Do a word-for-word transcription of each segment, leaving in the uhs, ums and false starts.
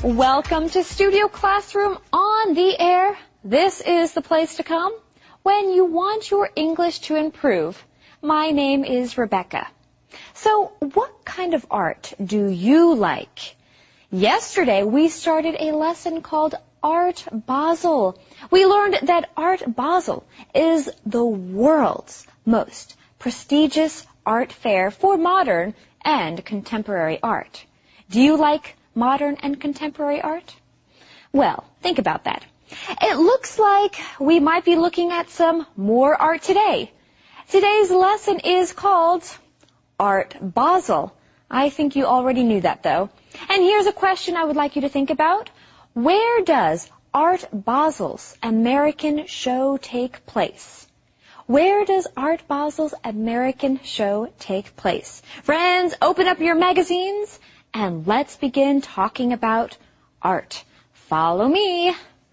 Welcome to Studio Classroom on the air. This is the place to come when you want your English to improve. My name is Rebecca. So, what kind of art do you like? Yesterday, we started a lesson called Art Basel. We learned that Art Basel is the world's most prestigious art fair for modern and contemporary art. Do you like modern and contemporary art? Well, think about that. It looks like we might be looking at some more art today. Today's lesson is called Art Basel. I think you already knew that, though. And here's a question I would like you to think about. Where does Art Basel's American show take place? Where does Art Basel's American show take place? Friends, open up your magazines and let's begin talking about art. Follow me.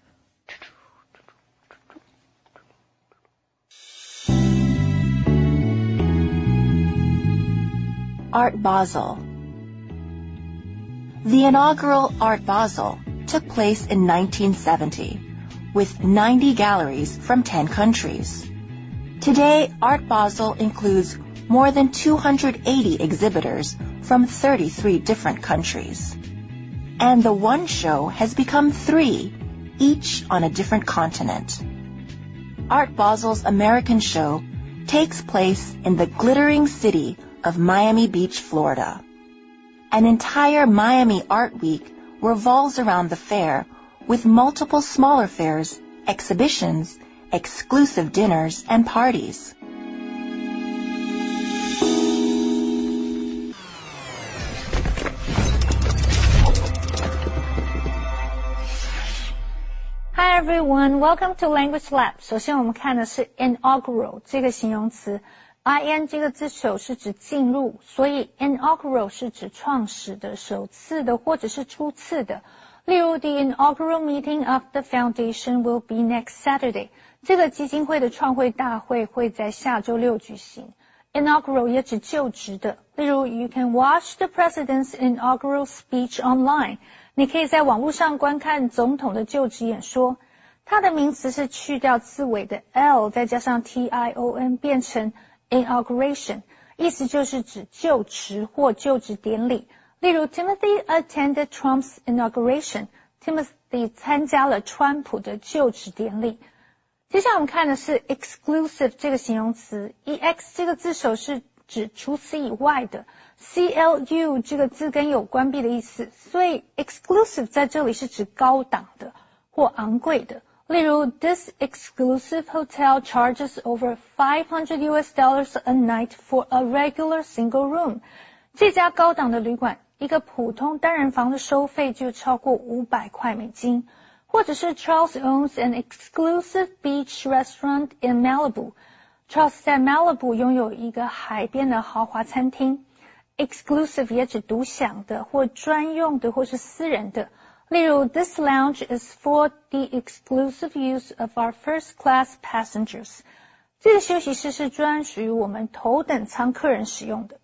Art Basel. The inaugural Art Basel took place in nineteen seventy with ninety galleries from ten countries. Today, Art Basel includes more than two hundred eighty exhibitors from thirty-three different countries. And the one show has become three, each on a different continent. Art Basel's American show takes place in the glittering city of Miami Beach, Florida. An entire Miami Art Week revolves around the fair with multiple smaller fairs, exhibitions, exclusive dinners, and parties. Hi everyone, welcome to Language Lab. 首先我们看的是 inaugural 这个形容词。in 这个字首是指进入，所以 inaugural 是指创始的、首次的或者是初次的。例如 The inaugural meeting of the foundation will be next Saturday. 这个基金会的创会大会会在下周六举行。Inaugural 也指就职的。例如 You can watch the president's inaugural speech online. 你可以在网络上观看总统的就职演说。它的名词是去掉字尾的 l 再加上 tion 变成 inauguration， 意思就是指就职或就职典礼。例如 Timothy attended Trump's inauguration. Timothy 参加了川普的就职典礼。接下来我们看的是 exclusive 这个形容词。ex 这个字首是指除此以外的。clu 这个字根有关闭的意思，所以 exclusive 在这里是指高档的或昂贵的。例如 This exclusive hotel charges over five hundred U S dollars a night for a regular single room. 这家高档的旅馆，一个普通单人房的收费就超过五百块美金。或者是 Charles owns an exclusive beach restaurant in Malibu. Charles 在 Malibu 拥有一个海边的豪华餐厅。Exclusive 也指独享的或专用的或是私人的。例如 This lounge is for the exclusive use of our first class passengers. 这个休息室是专属于我们头等舱客人使用的。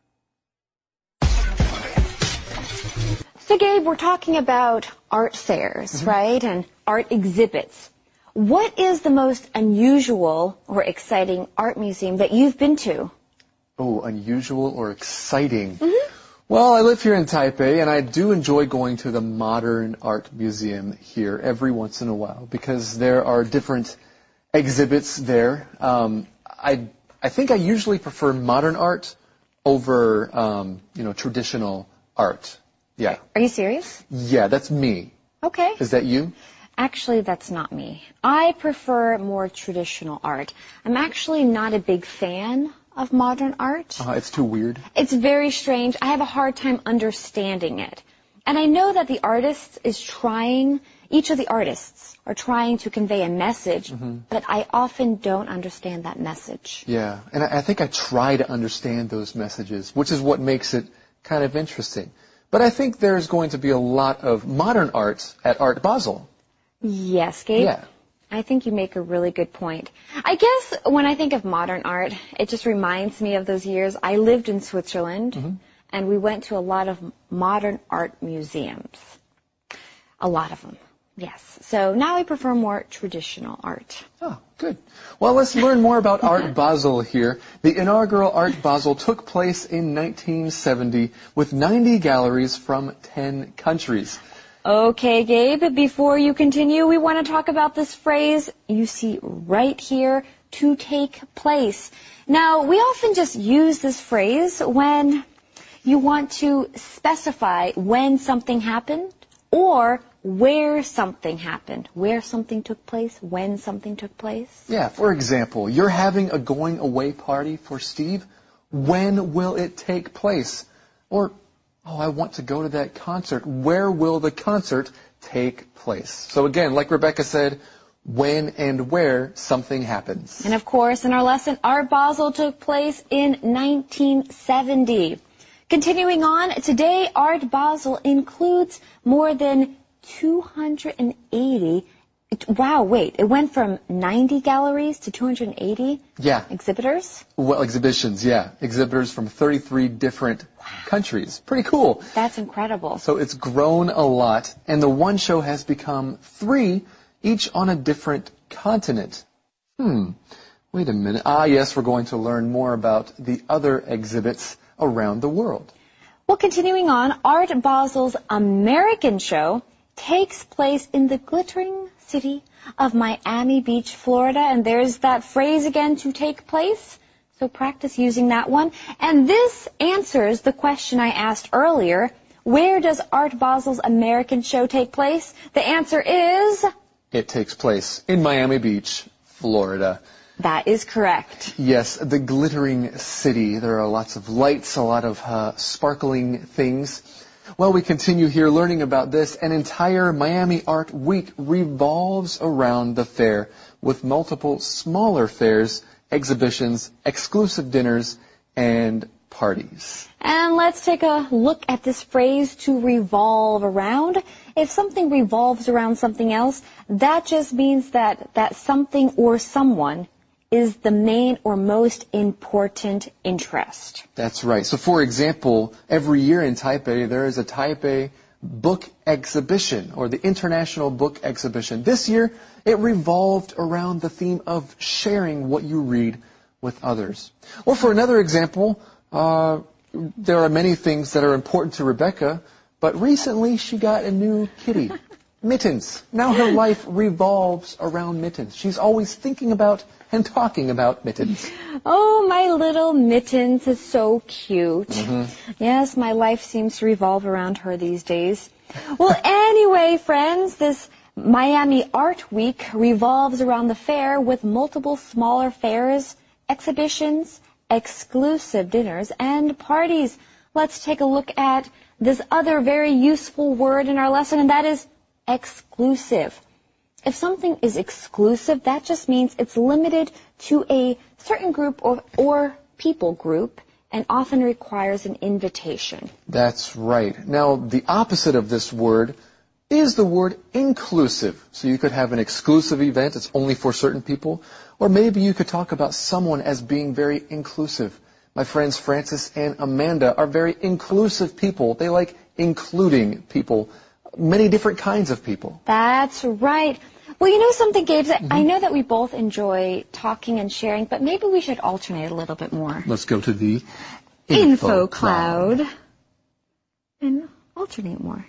So, Gabe, we're talking about art fairs, mm-hmm. right, and art exhibits. What is the most unusual or exciting art museum that you've been to? Oh, unusual or exciting? Mm-hmm. Well, I live here in Taipei, and I do enjoy going to the Modern Art Museum here every once in a while because there are different exhibits there. Um, I I think I usually prefer modern art over, um, you know, traditional art. Yeah. Are you serious? Yeah, that's me. Okay. Is that you? Actually, that's not me. I prefer more traditional art. I'm actually not a big fan of modern art. Uh, it's too weird. It's very strange. I have a hard time understanding it. And I know that the artist is trying, each of the artists are trying to convey a message, mm-hmm. but I often don't understand that message. Yeah, and I, I think I try to understand those messages, which is what makes it kind of interesting. But I think there's going to be a lot of modern art at Art Basel. Yes, Gabe. Yeah. I think you make a really good point. I guess when I think of modern art, it just reminds me of those years I lived in Switzerland, mm-hmm. and we went to a lot of modern art museums. A lot of them. Yes. So now I prefer more traditional art. Oh, good. Well, let's learn more about Art Basel here. The inaugural Art Basel took place in nineteen seventy with ninety galleries from ten countries. Okay, Gabe, before you continue, we want to talk about this phrase you see right here, to take place. Now, we often just use this phrase when you want to specify when something happened or where something happened, where something took place, when something took place. Yeah, for example, you're having a going away party for Steve. When will it take place? Or, oh, I want to go to that concert. Where will the concert take place? So again, like Rebecca said, when and where something happens. And of course, in our lesson, Art Basel took place in nineteen seventy. Continuing on, today Art Basel includes more than two hundred eighty. Wow, wait, it went from ninety galleries to two hundred eighty yeah. exhibitors? Well, exhibitions, yeah. Exhibitors from thirty-three different wow. countries. Pretty cool. That's incredible. So it's grown a lot, and the one show has become three, each on a different continent. Hmm, wait a minute. Ah, yes, we're going to learn more about the other exhibits around the world. Well, continuing on, Art Basel's American show takes place in the glittering city of Miami Beach, Florida. And there's that phrase again, to take place. So practice using that one. And this answers the question I asked earlier. Where does Art Basel's American show take place? The answer is... It takes place in Miami Beach, Florida. That is correct. Yes, the glittering city. There are lots of lights, a lot of uh, sparkling things. Well, we continue here learning about this. An entire Miami Art Week revolves around the fair with multiple smaller fairs, exhibitions, exclusive dinners, and parties. And let's take a look at this phrase, to revolve around. If something revolves around something else, that just means that that something or someone is the main or most important interest. That's right. So, for example, every year in Taipei, there is a Taipei Book Exhibition, or the International Book Exhibition. This year, it revolved around the theme of sharing what you read with others. Or for another example, uh, there are many things that are important to Rebecca, but recently she got a new kitty, Mittens. Now her life revolves around Mittens. She's always thinking about and talking about Mittens. Oh, my little Mittens is so cute. Mm-hmm. Yes, my life seems to revolve around her these days. Well, anyway, friends, this Miami Art Week revolves around the fair with multiple smaller fairs, exhibitions, exclusive dinners, and parties. Let's take a look at this other very useful word in our lesson, and that is exclusive. If something is exclusive, that just means it's limited to a certain group or, or people group and often requires an invitation. That's right. Now, the opposite of this word is the word inclusive. So you could have an exclusive event, it's only for certain people, or maybe you could talk about someone as being very inclusive. My friends Francis and Amanda are very inclusive people. They like including people, many different kinds of people. That's right. Well, you know something, Gabe? Mm-hmm. I know that we both enjoy talking and sharing, but maybe we should alternate a little bit more. Let's go to the Info, Info Cloud. Cloud and alternate more.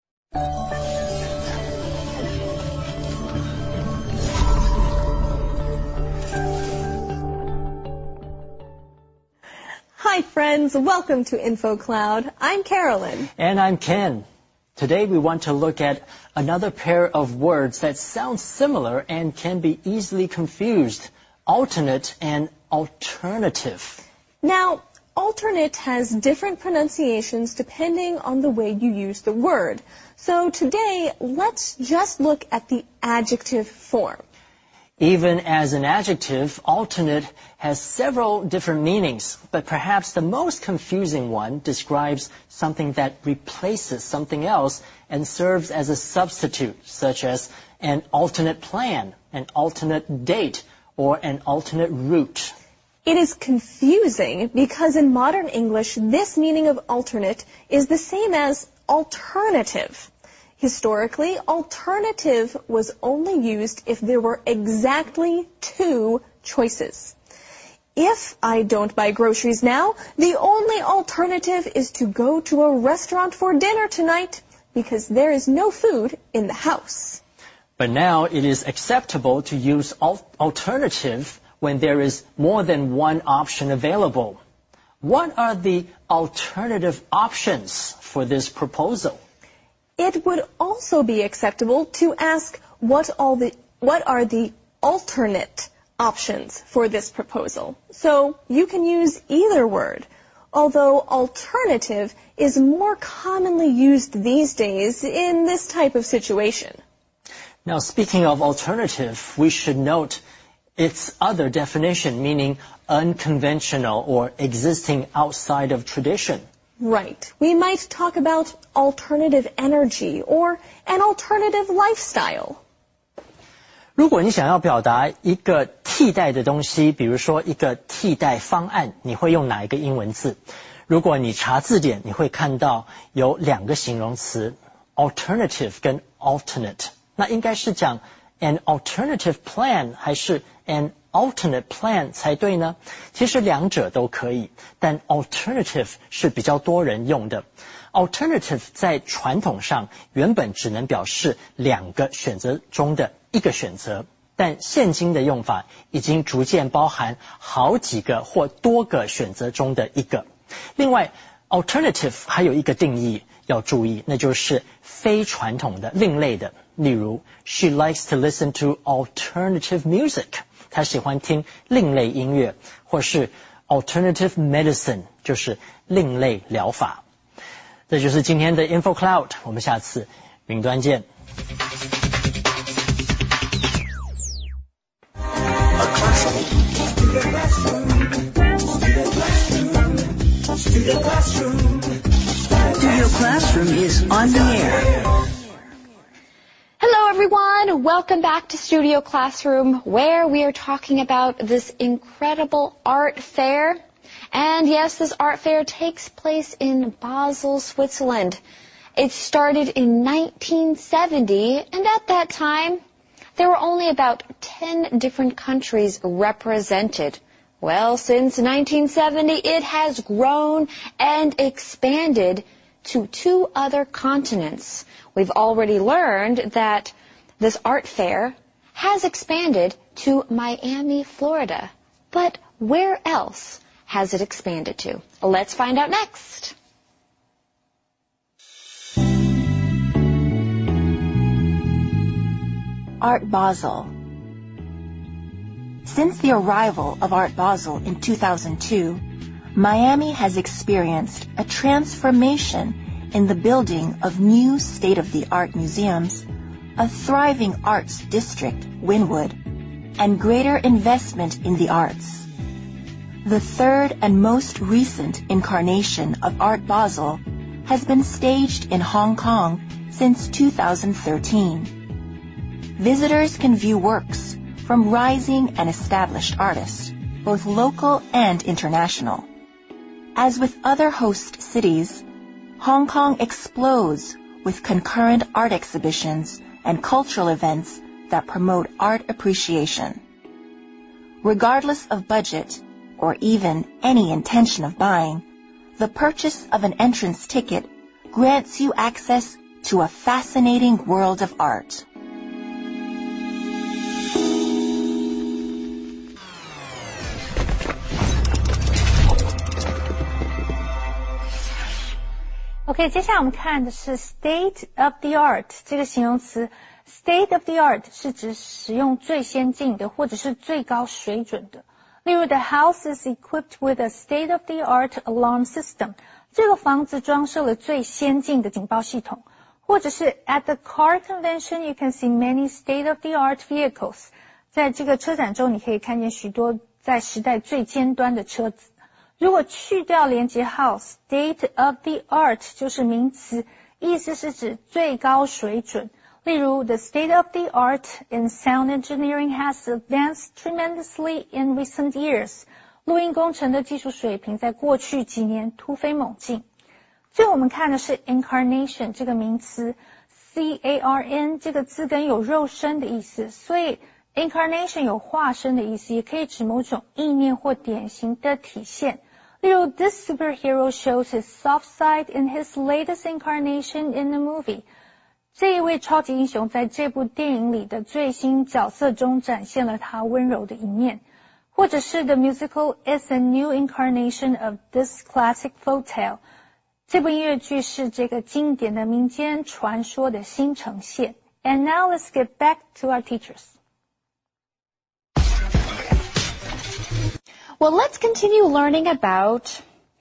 Hi friends, welcome to Info Cloud. I'm Carolyn. And I'm Ken. Today we want to look at another pair of words that sound similar and can be easily confused, alternate and alternative. Now, alternate has different pronunciations depending on the way you use the word. So today, let's just look at the adjective form. Even as an adjective, alternate has several different meanings, but perhaps the most confusing one describes something that replaces something else and serves as a substitute, such as an alternate plan, an alternate date, or an alternate route. It is confusing because in modern English, this meaning of alternate is the same as alternative. Historically, alternative was only used if there were exactly two choices. If I don't buy groceries now, the only alternative is to go to a restaurant for dinner tonight because there is no food in the house. But now it is acceptable to use al- alternative when there is more than one option available. What are the alternative options for this proposal? It would also be acceptable to ask what all the what are the alternate options for this proposal. So you can use either word, although alternative is more commonly used these days in this type of situation. Now, speaking of alternative, we should note its other definition, meaning unconventional or existing outside of tradition. Right. We might talk about alternative energy or an alternative lifestyle. 如果你想要表达一个替代的东西，比如说一个替代方案，你会用哪一个英文字？如果你查字典，你会看到有两个形容词 alternative 跟 alternate。那应该是讲 an alternative plan 还是 an alternate plan 才对呢？其实两者都可以，但 alternative 是比较多人用的。alternative 在传统上原本只能表示两个选择中的一个选择，但现今的用法已经逐渐包含好几个或多个选择中的一个。另外 alternative 还有一个定义要注意，那就是非传统的、另类的。例如 she likes to listen to alternative music， 她喜欢听另类音乐，或是 alternative medicine， 就是另类疗法。这就是今天的 Info Cloud， 我们下次云端见。 Studio Classroom. Studio Classroom is on the air. Hello everyone, welcome back to Studio Classroom, where we are talking about this incredible art fair. And yes, this art fair takes place in Basel, Switzerland. It started in nineteen seventy, and at that time, there were only about ten different countries represented. Well, since nineteen seventy, it has grown and expanded to two other continents. We've already learned that this art fair has expanded to Miami, Florida. But where else has it expanded to? Let's find out next. Art Basel. Since the arrival of Art Basel in two thousand two, Miami has experienced a transformation in the building of new state-of-the-art museums, a thriving arts district, Wynwood, and greater investment in the arts. The third and most recent incarnation of Art Basel has been staged in Hong Kong since two thousand thirteen. Visitors can view works from rising and established artists, both local and international. As with other host cities, Hong Kong explodes with concurrent art exhibitions and cultural events that promote art appreciation. Regardless of budget, or even any intention of buying, the purchase of an entrance ticket grants you access to a fascinating world of art. OK， 接下来我们看的是 state of the art 这个形容词。State of the art 是指使用最先进的或者是最高水准的。例如 the house is equipped with a state of the art alarm system， 这个房子装设了最先进的警报系统。或者是 at the car convention you can see many state of the art vehicles， 在这个车展中你可以看见许多在时代最尖端的车子。如果去掉连接号 state of the art 就是名词，意思是指最高水准。例如 the state of the art in sound engineering has advanced tremendously in recent years。录音工程的技术水平在过去几年突飞猛进。最后我们看的是 incarnation 这个名词。 C A R N 这个字根有肉身的意思，所以 incarnation 有化身的意思，也可以指某种意念或典型的体现。例如 This superhero shows his soft side in his latest incarnation in the movie. 这一位超级英雄在这部电影里的最新角色中展现了他温柔的一面。或者是 The musical is a new incarnation of this classic folktale. 这部音乐剧是这个经典的民间传说的新呈现。And now let's get back to our teachers. Well, let's continue learning about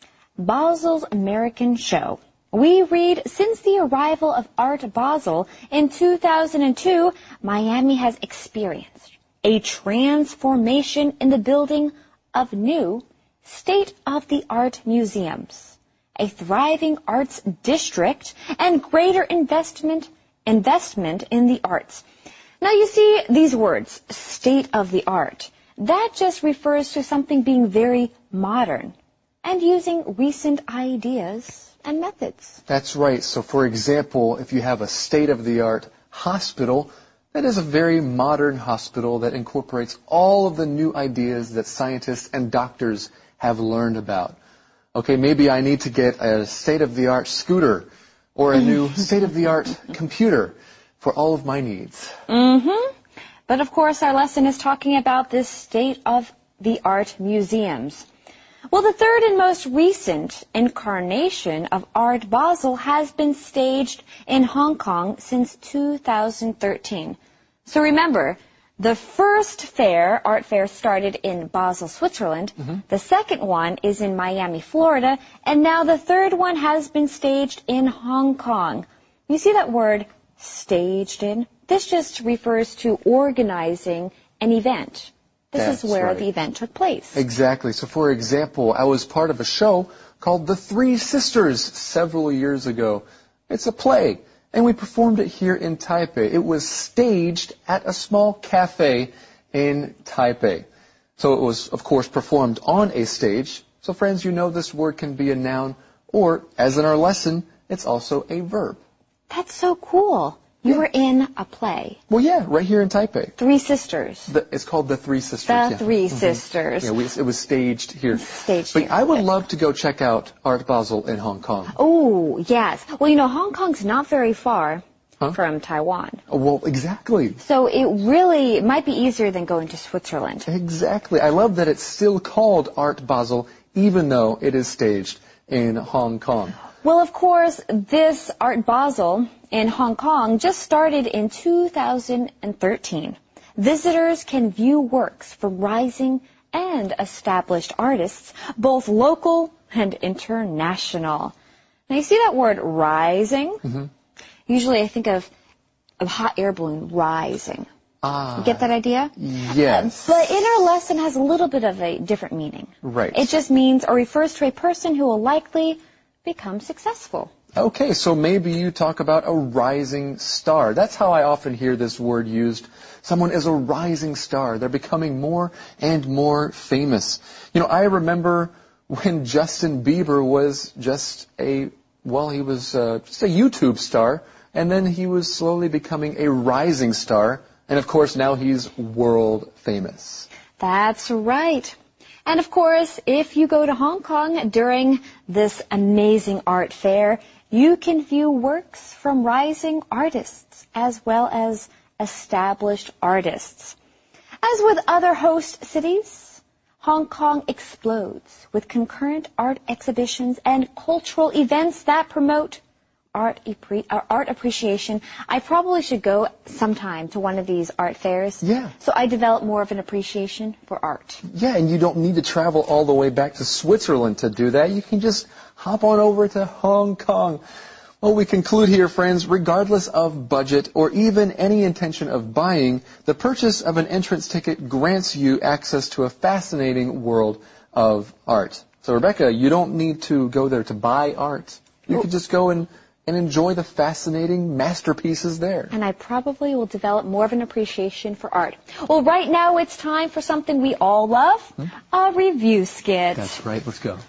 Basel's American show. We read, since the arrival of Art Basel in two thousand two, Miami has experienced a transformation in the building of new state-of-the-art museums, a thriving arts district, and greater investment investment in the arts. Now you see these words, state-of-the-art. That just refers to something being very modern and using recent ideas and methods. That's right. So for example, if you have a state-of-the-art hospital, that is a very modern hospital that incorporates all of the new ideas that scientists and doctors have learned about. Okay, maybe I need to get a state-of-the-art scooter or a new state-of-the-art computer for all of my needs. Mm-hmm. But of course, our lesson is talking about this state-of-the-art museums. Well, the third and most recent incarnation of Art Basel has been staged in Hong Kong since two thousand thirteen. So remember, the first fair, art fair, started in Basel, Switzerland. Mm-hmm. The second one is in Miami, Florida. And now the third one has been staged in Hong Kong. You see that word, staged in? This just refers to organizing an event. This That's is where right. the event took place. Exactly. So for example, I was part of a show called The Three Sisters several years ago. It's a play, and we performed it here in Taipei. It was staged at a small cafe in Taipei. So it was, of course, performed on a stage. So friends, you know this word can be a noun, or, as in our lesson, it's also a verb. That's so cool. You Yeah. were in a play. Well, yeah, right here in Taipei. Three Sisters. The, it's called The Three Sisters. The yeah. Three Mhm. Sisters. Yeah, we, it was staged here. Staged But here. I would love to go check out Art Basel in Hong Kong. Oh, yes. Well, you know, Hong Kong's not very far Huh? from Taiwan. Oh, well, exactly. So it really might be easier than going to Switzerland. Exactly. I love that it's still called Art Basel, even though it is staged in Hong Kong. Well, of course, this Art Basel in Hong Kong just started in two thousand thirteen. Visitors can view works from rising and established artists, both local and international. Now, you see that word rising? Mm-hmm. Usually I think of a hot air balloon rising. Ah. You get that idea? Yes. But in our lesson has a little bit of a different meaning. Right. It just means or refers to a person who will likely become successful. Okay, so maybe you talk about a rising star. That's how I often hear this word used. Someone is a rising star. They're becoming more and more famous. You know, I remember when Justin Bieber was just a, well, he was uh, just a YouTube star, and then he was slowly becoming a rising star, and of course now he's world famous. That's right. And of course, if you go to Hong Kong during this amazing art fair, you can view works from rising artists as well as established artists. As with other host cities, Hong Kong explodes with concurrent art exhibitions and cultural events that promote art, art appreciation. I probably should go sometime to one of these art fairs. Yeah. So I develop more of an appreciation for art. Yeah, and you don't need to travel all the way back to Switzerland to do that. You can just hop on over to Hong Kong. Well, we conclude here, friends, regardless of budget or even any intention of buying, the purchase of an entrance ticket grants you access to a fascinating world of art. So, Rebecca, you don't need to go there to buy art. You can just go and and enjoy the fascinating masterpieces there. And I probably will develop more of an appreciation for art. Well, right now it's time for something we all love, hmm? a review skit. That's right. Let's go.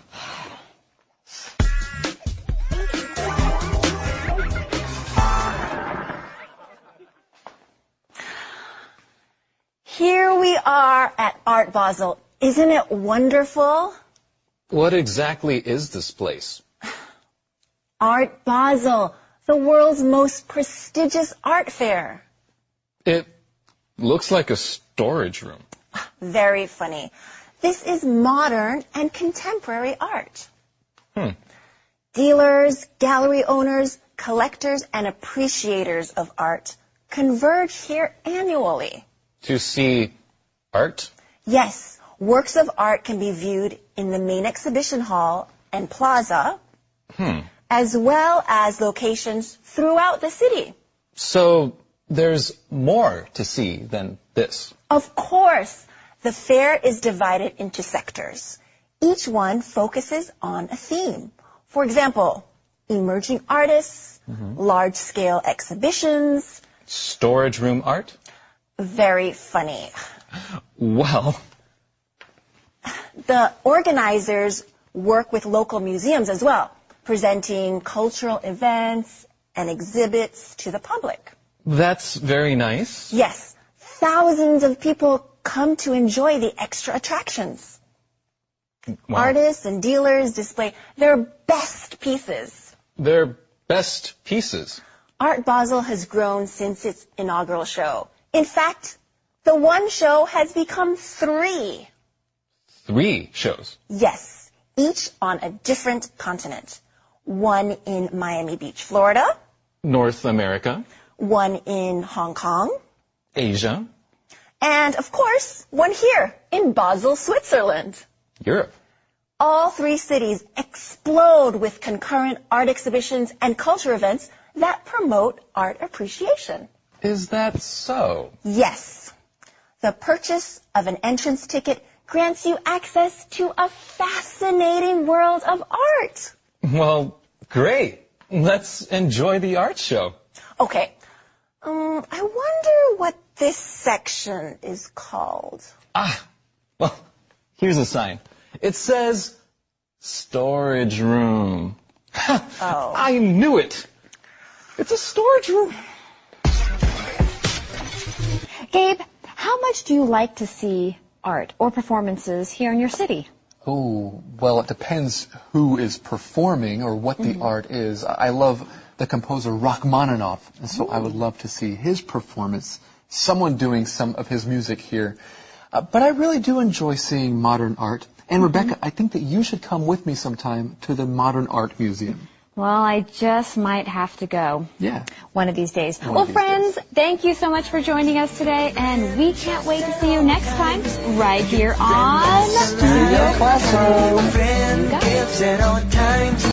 we are at Art Basel. Isn't it wonderful? What exactly is this place? Art Basel, the world's most prestigious art fair. It looks like a storage room. Very funny. This is modern and contemporary art. Hmm. Dealers, gallery owners, collectors, and appreciators of art converge here annually. To see art? Yes, works of art can be viewed in the main exhibition hall and plaza, Hmm. as well as locations throughout the city. So there's more to see than this. Of course, the fair is divided into sectors. Each one focuses on a theme. For example, emerging artists, Mm-hmm. large-scale exhibitions. Storage room art? Very funny. Well, The organizers work with local museums as well, presenting cultural events and exhibits to the public. that's very nice. Yes, thousands of people come to enjoy the extra attractions. Wow. Artists and dealers display their best pieces. They're best pieces. Art Basel has grown since its inaugural show. In fact, the one show has become three. Three shows. Yes, each on a different continent. One in Miami Beach, Florida. North America, One in Hong Kong. Asia, And, of course, one here in Basel, Switzerland. Europe. All three cities explode with concurrent art exhibitions and culture events that promote art appreciation. Is that so? Yes. The purchase of an entrance ticket grants you access to a fascinating world of art. Well, great. Let's enjoy the art show. Okay. Um, I wonder what this section is called. Ah, well, here's a sign. It says storage room. Oh. I knew it. It's a storage room. Gabe, how much do you like to see art or performances here in your city? Oh, well, it depends who is performing or what the art is. I love the composer Rachmaninoff, and so I would love to see his performance, someone doing some of his music here. Uh, but I really do enjoy seeing modern art. And Rebecca, I think that you should come with me sometime to the Modern Art Museum. Well, I just might have to go Yeah. one of these days. One well, of these friends, days. thank you so much for joining us today, and we can't wait to see you next time right here on Studio Classroom. You got it. Gives it on time.